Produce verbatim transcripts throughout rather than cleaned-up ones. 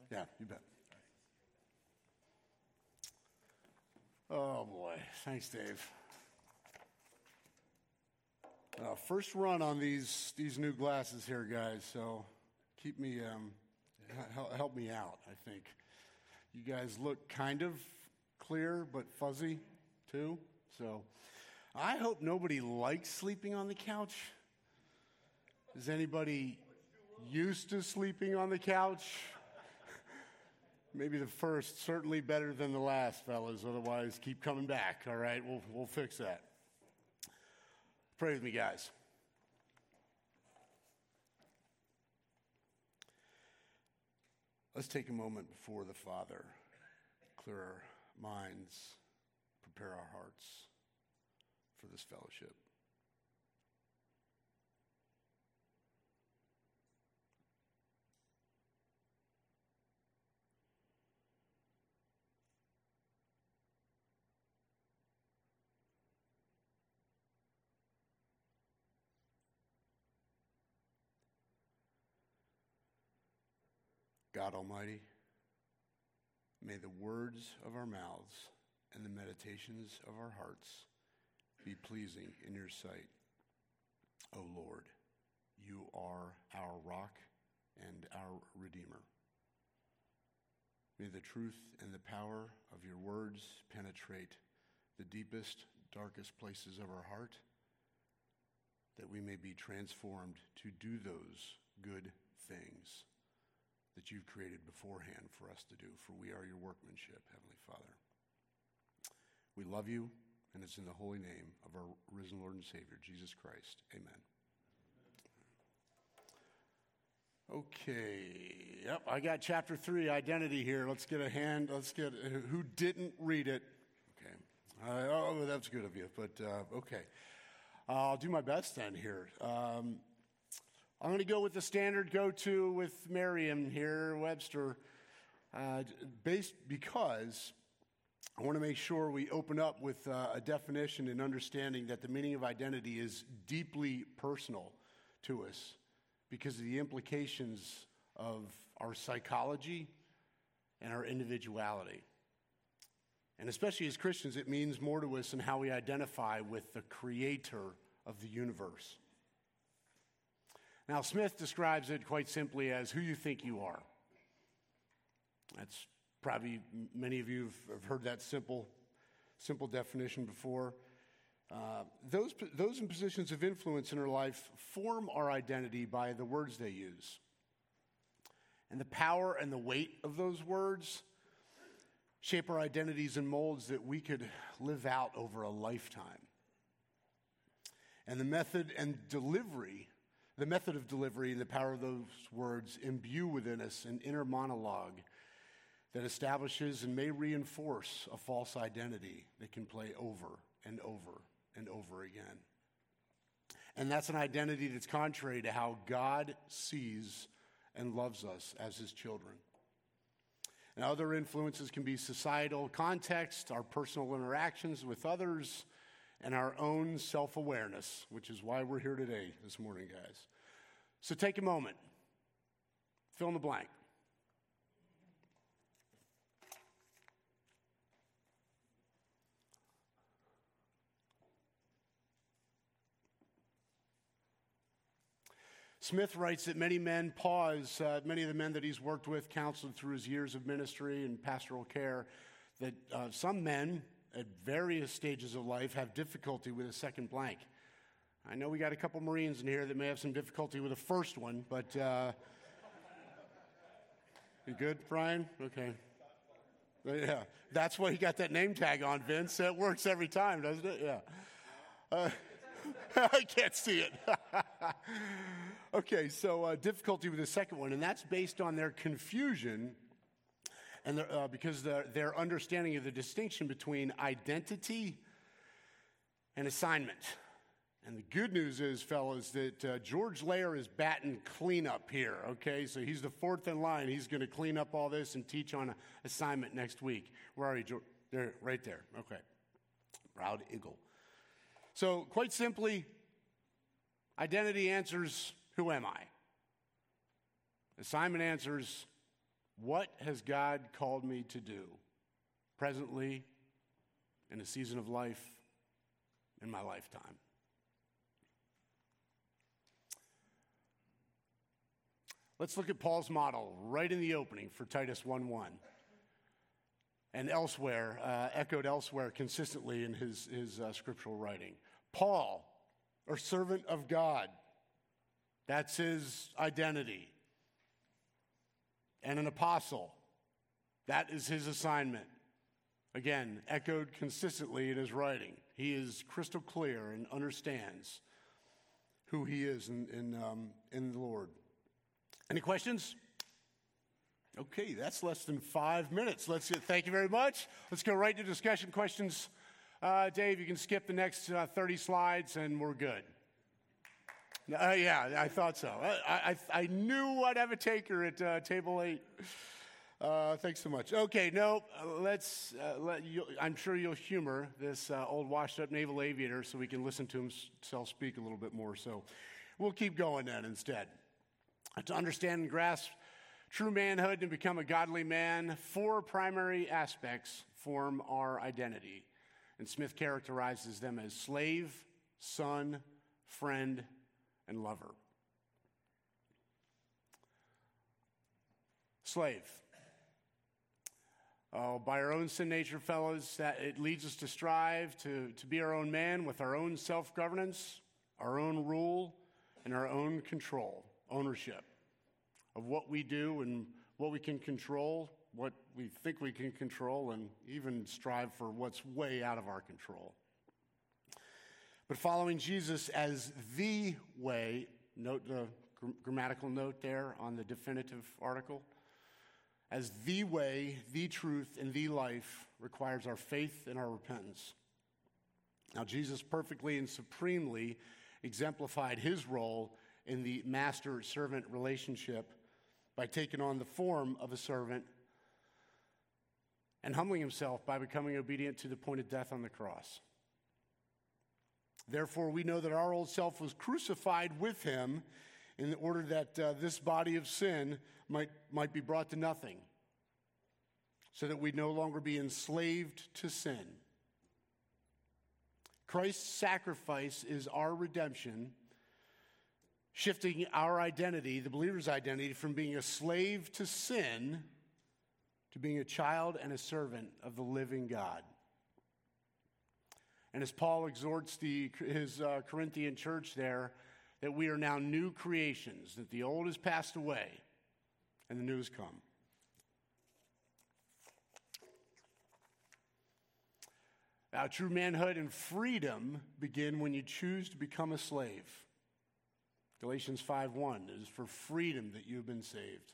Yeah, you bet. Oh, boy. Thanks, Dave. Uh, first run on these these new glasses here, guys, so keep me, um, help, help me out, I think. You guys look kind of clear, but fuzzy, too. So I hope nobody likes sleeping on the couch. Is anybody used to sleeping on the couch? Maybe the first, certainly better than the last, fellas. Otherwise, keep coming back, all right? We'll, we'll fix that. Pray with me, guys. Let's take a moment before the Father, clear our minds, prepare our hearts for this fellowship. God Almighty, may the words of our mouths and the meditations of our hearts be pleasing in your sight. O Lord, you are our rock and our Redeemer. May the truth and the power of your words penetrate the deepest, darkest places of our heart, that we may be transformed to do those good things that you've created beforehand for us to do, for we are your workmanship, Heavenly Father. We love you, and it's in the holy name of our risen Lord and Savior, Jesus Christ. Amen. Okay, yep, I got chapter three, identity here. Let's get a hand, let's get, who didn't read it? Okay, uh, oh, that's good of you, but uh, okay. I'll do my best then here. Um, I'm going to go with the standard go-to with Merriam here, Webster, uh, based because I want to make sure we open up with uh, a definition and understanding that the meaning of identity is deeply personal to us because of the implications of our psychology and our individuality. And especially as Christians, it means more to us in how we identify with the creator of the universe. Now, Smith describes it quite simply as who you think you are. That's probably, many of you have heard that simple, simple definition before. Uh, those, those in positions of influence in our life form our identity by the words they use. And the power and the weight of those words shape our identities in molds that we could live out over a lifetime. And the method and delivery The method of delivery and the power of those words imbue within us an inner monologue that establishes and may reinforce a false identity that can play over and over and over again. And that's an identity that's contrary to how God sees and loves us as his children. And other influences can be societal context, our personal interactions with others, and our own self-awareness, which is why we're here today, this morning, guys. So take a moment. Fill in the blank. Smith writes that many men pause, uh, many of the men that he's worked with, counseled through his years of ministry and pastoral care, that uh, some men at various stages of life have difficulty with a second blank. I know we got a couple Marines in here that may have some difficulty with the first one, but uh, you good, Brian? Okay. Yeah, that's why you got that name tag on, Vince. It works every time, doesn't it? Yeah. Uh, I can't see it. Okay, so uh, difficulty with the second one, and that's based on their confusion and their, uh, because their, their understanding of the distinction between identity and assignment. And the good news is, fellas, that uh, George Lair is batting cleanup here, okay? So he's the fourth in line. He's going to clean up all this and teach on an assignment next week. Where are you, George? There, right there. Okay. Proud eagle. So quite simply, identity answers, who am I? Assignment answers, What has God called me to do presently in a season of life in my lifetime? Let's look at Paul's model right in the opening for Titus one one. And elsewhere, uh, echoed elsewhere consistently in his, his uh, scriptural writing. Paul, a servant of God, that's his identity. And an apostle, that is his assignment. Again, echoed consistently in his writing. He is crystal clear and understands who he is in, in, um, in the Lord. Any questions? Okay, that's less than five minutes. Let's thank you very much. Let's go right to discussion questions. Uh, Dave, you can skip the next uh, thirty slides, and we're good. Uh, yeah, I thought so. I, I, I knew I'd have a taker at uh, table eight. Uh, thanks so much. Okay, no, uh, let's. Uh, let you, I'm sure you'll humor this uh, old washed-up naval aviator, so we can listen to himself speak a little bit more. So, we'll keep going then instead. To understand and grasp true manhood and become a godly man, four primary aspects form our identity. And Smith characterizes them as slave, son, friend, and lover. Slave. Oh, by our own sin nature, fellows, that it leads us to strive to, to be our own man with our own self-governance, our own rule, and our own control. Ownership of what we do and what we can control, what we think we can control, and even strive for what's way out of our control. But following Jesus as the way, note the gr- grammatical note there on the definitive article, as the way, the truth, and the life requires our faith and our repentance. Now, Jesus perfectly and supremely exemplified his role in the master-servant relationship by taking on the form of a servant and humbling himself by becoming obedient to the point of death on the cross. Therefore, we know that our old self was crucified with him in order that uh, this body of sin might, might be brought to nothing, so that we'd no longer be enslaved to sin. Christ's sacrifice is our redemption, shifting our identity, the believer's identity, from being a slave to sin to being a child and a servant of the living God. And as Paul exhorts the, his uh, Corinthian church there, that we are now new creations, that the old has passed away and the new has come. Now, true manhood and freedom begin when you choose to become a slave. Galatians five one, it is for freedom that you've been saved.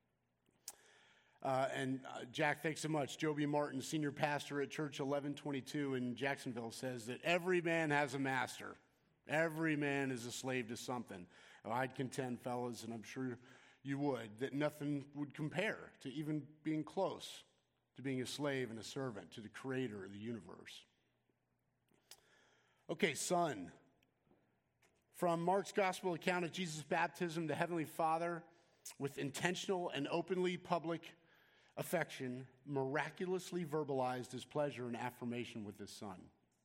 Uh, and uh, Jack, thanks so much. Joby Martin, senior pastor at Church eleven twenty-two in Jacksonville, says that every man has a master. Every man is a slave to something. Well, I'd contend, fellas, and I'm sure you would, that nothing would compare to even being close to being a slave and a servant to the creator of the universe. Okay, son. From Mark's gospel account of Jesus' baptism, the Heavenly Father, with intentional and openly public affection, miraculously verbalized his pleasure and affirmation with his Son.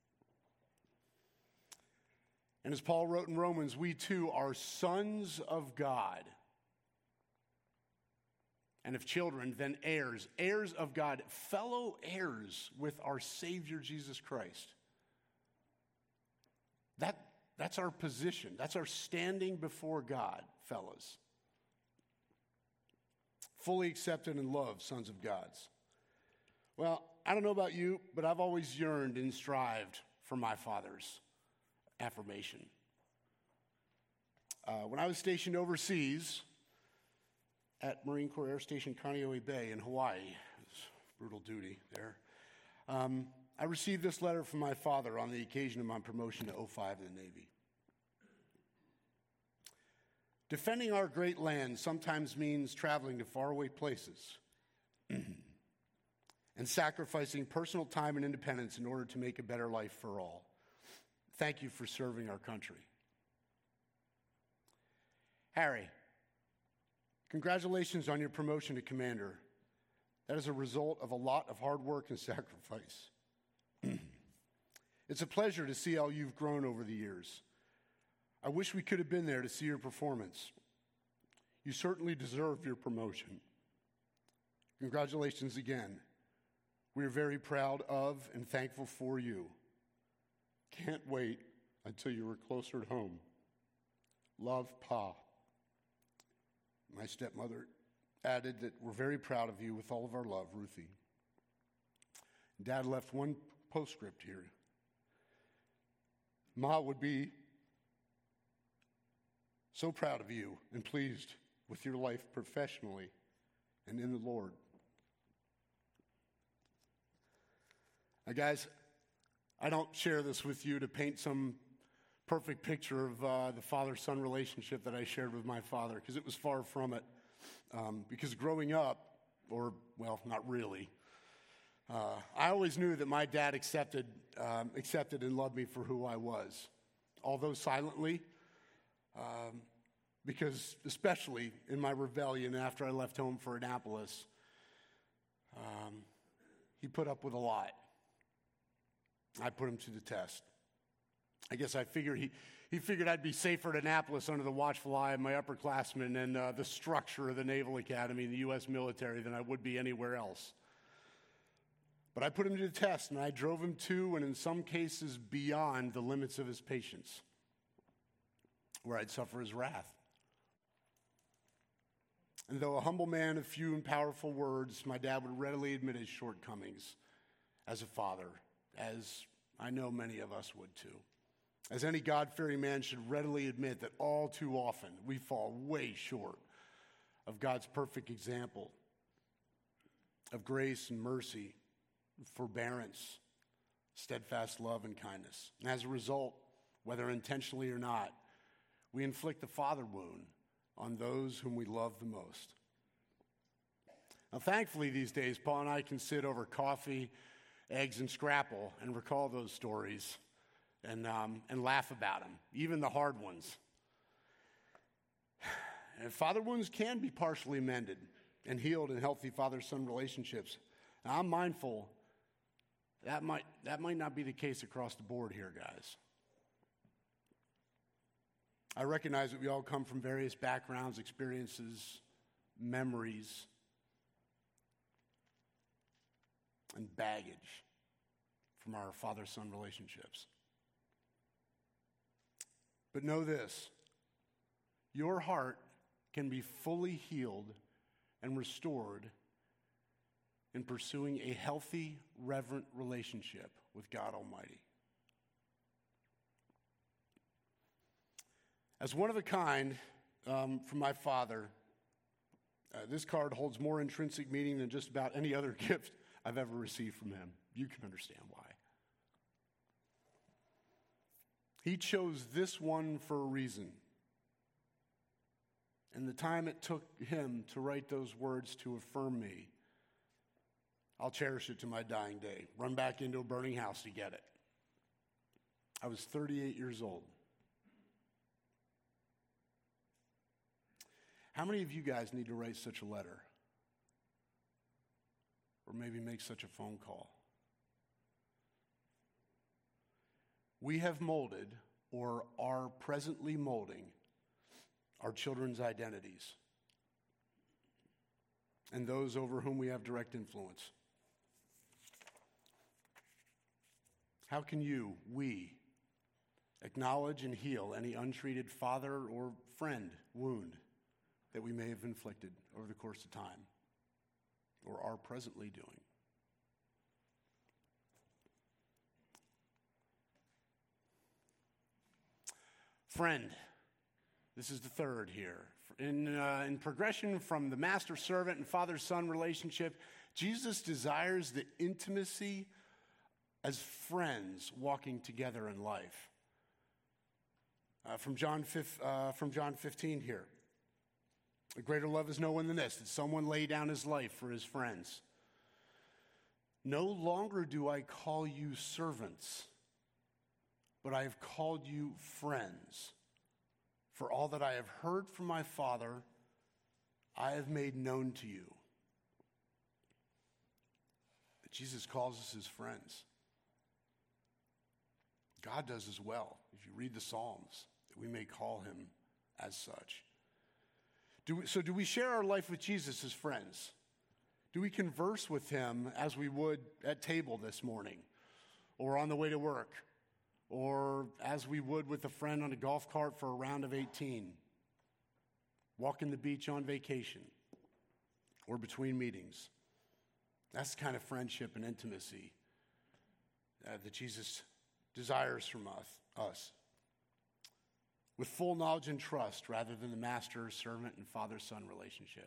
And as Paul wrote in Romans, we too are sons of God. And if children, then heirs, heirs of God, fellow heirs with our Savior Jesus Christ. That, that's our position. That's our standing before God, fellas. Fully accepted and loved sons of God's. Well, I don't know about you, but I've always yearned and strived for my father's affirmation. Uh, when I was stationed overseas at Marine Corps Air Station Kaneohe Bay in Hawaii, it was brutal duty there, um, I received this letter from my father on the occasion of my promotion to oh five in the Navy. Defending our great land sometimes means traveling to faraway places and sacrificing personal time and independence in order to make a better life for all. Thank you for serving our country. Harry, congratulations on your promotion to commander. That is a result of a lot of hard work and sacrifice. It's a pleasure to see how you've grown over the years. I wish we could have been there to see your performance. You certainly deserve your promotion. Congratulations again. We are very proud of and thankful for you. Can't wait until you are closer at home. Love, Pa. My stepmother added that we're very proud of you with all of our love, Ruthie. Dad left one postscript here. Ma would be so proud of you and pleased with your life professionally and in the Lord. Now, guys, I don't share this with you to paint some perfect picture of uh, the father-son relationship that I shared with my father, because it was far from it. Um, because growing up, or, well, not really, uh, I always knew that my dad accepted, um, accepted and loved me for who I was, although silently, um, because especially in my rebellion after I left home for Annapolis, um, he put up with a lot. I put him to the test. I guess I figured he, he figured I'd be safer at Annapolis under the watchful eye of my upperclassmen and uh, the structure of the Naval Academy and the U S military than I would be anywhere else. But I put him to the test, and I drove him to, and in some cases, beyond the limits of his patience, where I'd suffer his wrath. And though a humble man of few and powerful words, my dad would readily admit his shortcomings as a father, as I know many of us would too. As any God-fearing man should readily admit that all too often we fall way short of God's perfect example of grace and mercy, forbearance, steadfast love and kindness. And as a result, whether intentionally or not, we inflict the father wound on those whom we love the most. Now, thankfully, these days, Paul and I can sit over coffee, eggs, and scrapple and recall those stories and, um, and laugh about them, even the hard ones. And father wounds can be partially mended and healed in healthy father-son relationships. Now, I'm mindful that might, that might not be the case across the board here, guys. I recognize that we all come from various backgrounds, experiences, memories, and baggage from our father-son relationships. But know this, your heart can be fully healed and restored in pursuing a healthy, reverent relationship with God Almighty. As one of a kind um, from my father, uh, this card holds more intrinsic meaning than just about any other gift I've ever received from him. You can understand why. He chose this one for a reason. And the time it took him to write those words to affirm me, I'll cherish it to my dying day. Run back into a burning house to get it. I was thirty-eight years old. How many of you guys need to write such a letter? Or maybe make such a phone call? We have molded, or are presently molding, our children's identities and those over whom we have direct influence. How can you, we, acknowledge and heal any untreated father or friend wound that we may have inflicted over the course of time or are presently doing? Friend, this is the third here. In, uh, in progression from the master-servant and father-son relationship, Jesus desires the intimacy as friends walking together in life. Uh, from John fifth, uh, from John fifteen here. A greater love is no one than this, that someone lay down his life for his friends. No longer do I call you servants, but I have called you friends. For all that I have heard from my Father, I have made known to you. Jesus calls us his friends. God does as well. If you read the Psalms, that we may call him as such. Do we, so do we share our life with Jesus as friends? Do we converse with him as we would at table this morning, or on the way to work, or as we would with a friend on a golf cart for a round of eighteen, walking the beach on vacation, or between meetings? That's the kind of friendship and intimacy uh, that Jesus desires from us, us, with full knowledge and trust rather than the master, servant, and father-son relationship.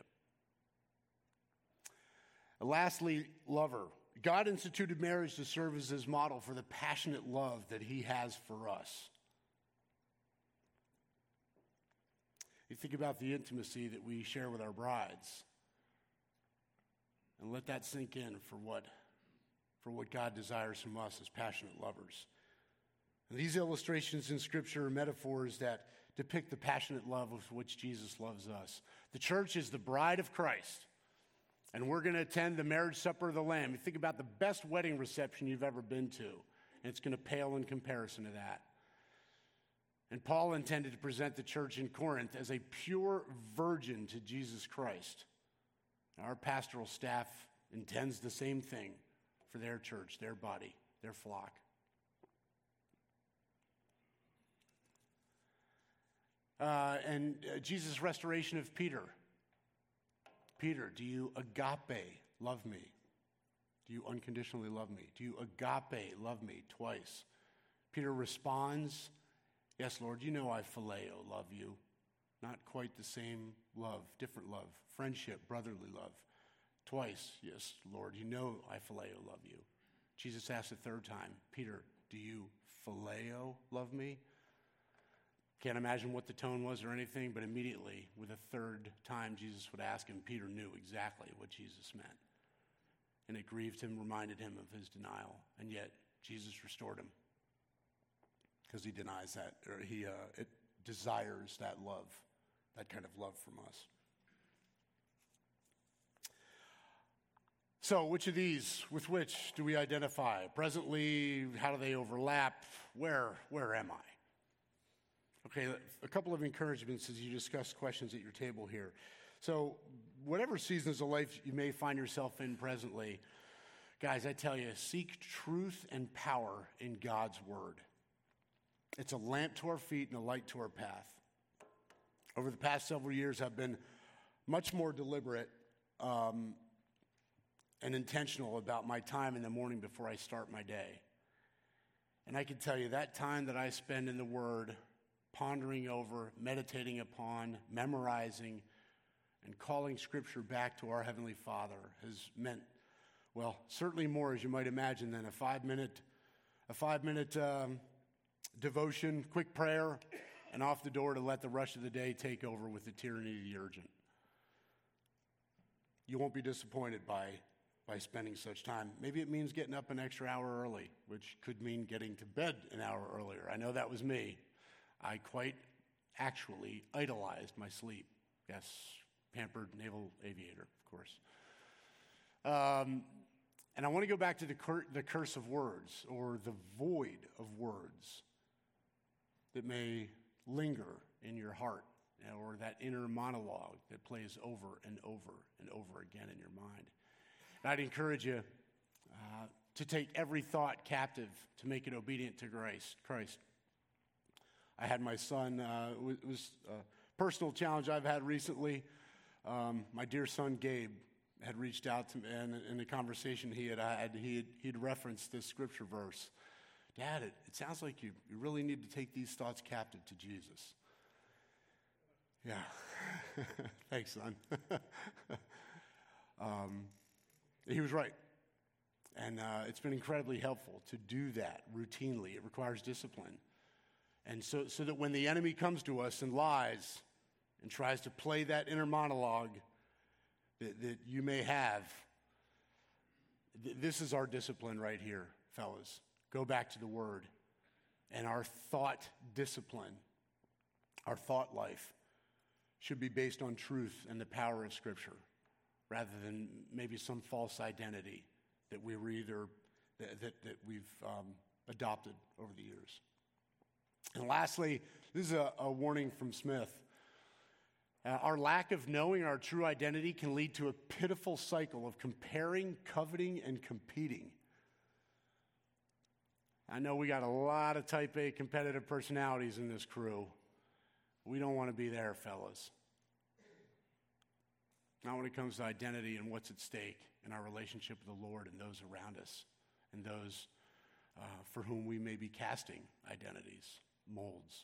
And lastly, lover. God instituted marriage to serve as his model for the passionate love that he has for us. You think about the intimacy that we share with our brides, and let that sink in for what, for what God desires from us as passionate lovers. And these illustrations in Scripture are metaphors that depict the passionate love with which Jesus loves us. The church is the bride of Christ, and we're going to attend the marriage supper of the Lamb. You think about the best wedding reception you've ever been to, and it's going to pale in comparison to that. And Paul intended to present the church in Corinth as a pure virgin to Jesus Christ. Our pastoral staff intends the same thing for their church, their body, their flock. Uh, and uh, Jesus' restoration of Peter. Peter, do you agape love me? Do you unconditionally love me? Do you agape love me? Twice. Peter responds, yes, Lord, you know I phileo love you. Not quite the same love, different love, friendship, brotherly love. Twice, yes, Lord, you know I phileo love you. Jesus asked a third time, Peter, do you phileo love me? Can't imagine what the tone was or anything, but immediately, with a third time Jesus would ask him, Peter knew exactly what Jesus meant. And it grieved him, reminded him of his denial, and yet Jesus restored him because he denies that, or he uh, it desires that love, that kind of love from us. So, which of these, with which do we identify? Presently, how do they overlap? Where, where am I? Okay, a couple of encouragements as you discuss questions at your table here. So, whatever seasons of life you may find yourself in presently, guys, I tell you, seek truth and power in God's word. It's a lamp to our feet and a light to our path. Over the past several years, I've been much more deliberate um, and intentional about my time in the morning before I start my day. And I can tell you that time that I spend in the Word, pondering over, meditating upon, memorizing, and calling Scripture back to our Heavenly Father has meant, well, certainly more, as you might imagine, than a five-minute, a five-minute um, devotion, quick prayer, and off the door to let the rush of the day take over with the tyranny of the urgent. You won't be disappointed by, by spending such time. Maybe it means getting up an extra hour early, which could mean getting to bed an hour earlier. I know that was me. I quite actually idolized my sleep. Yes, pampered naval aviator, of course. Um, and I want to go back to the, cur- the curse of words, or the void of words that may linger in your heart, or that inner monologue that plays over and over and over again in your mind. And I'd encourage you uh, to take every thought captive to make it obedient to Christ. Christ. I had my son, uh, it was a personal challenge I've had recently. Um, my dear son, Gabe, had reached out to me, and in a conversation he had had, he had, he'd referenced this scripture verse. Dad, it, it sounds like you, you really need to take these thoughts captive to Jesus. Yeah. Thanks, son. um, he was right. And uh, it's been incredibly helpful to do that routinely. It requires discipline. And so, so that when the enemy comes to us and lies and tries to play that inner monologue that, that you may have, th- this is our discipline right here, fellas. Go back to the Word. And our thought discipline, our thought life, should be based on truth and the power of Scripture, rather than maybe some false identity that we were either that that, that we've um, adopted over the years. And lastly, this is a, a warning from Smith. Uh, our lack of knowing our true identity can lead to a pitiful cycle of comparing, coveting, and competing. I know we got a lot of type A competitive personalities in this crew. We don't want to be there, fellas. Not when it comes to identity and what's at stake in our relationship with the Lord and those around us and those uh, for whom we may be casting identities, molds.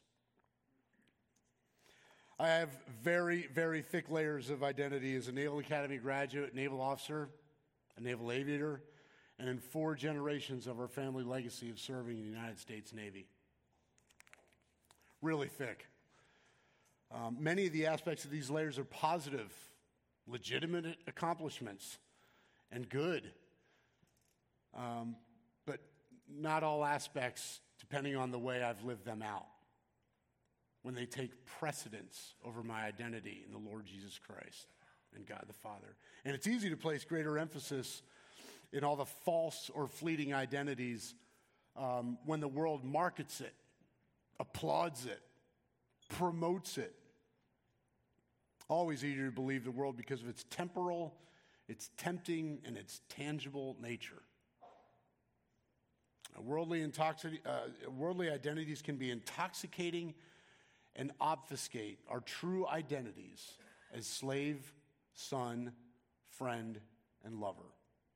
I have very, very thick layers of identity as a Naval Academy graduate, naval officer, a naval aviator, and in four generations of our family legacy of serving in the United States Navy. Really thick. Um, many of the aspects of these layers are positive, legitimate accomplishments, and good. Um, but not all aspects, depending on the way I've lived them out, when they take precedence over my identity in the Lord Jesus Christ and God the Father. And it's easy to place greater emphasis in all the false or fleeting identities um, when the world markets it, applauds it, promotes it. Always easier to believe the world because of its temporal, its tempting, and its tangible nature. Uh, worldly, intoxic- uh, worldly identities can be intoxicating and obfuscate our true identities as slave, son, friend, and lover.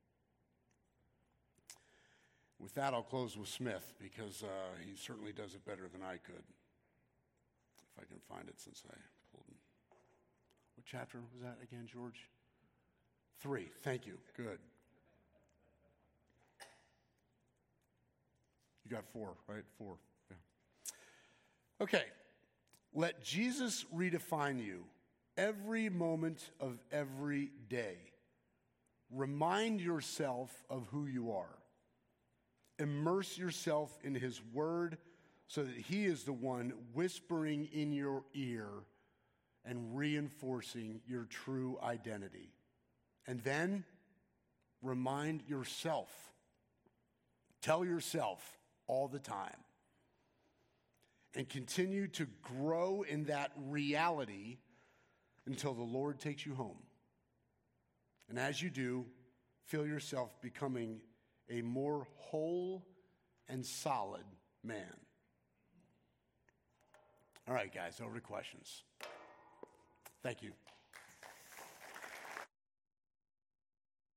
With that, I'll close with Smith because uh, he certainly does it better than I could. If I can find it since I pulled him. What chapter was that again, George? Three. Thank you. Good. You got four, right? Four. Yeah. Okay. Let Jesus redefine you every moment of every day. Remind yourself of who you are. Immerse yourself in his word so that he is the one whispering in your ear and reinforcing your true identity. And then remind yourself. Tell yourself all the time. And continue to grow in that reality until the Lord takes you home. And as you do, feel yourself becoming a more whole and solid man. All right, guys, over to questions. Thank you.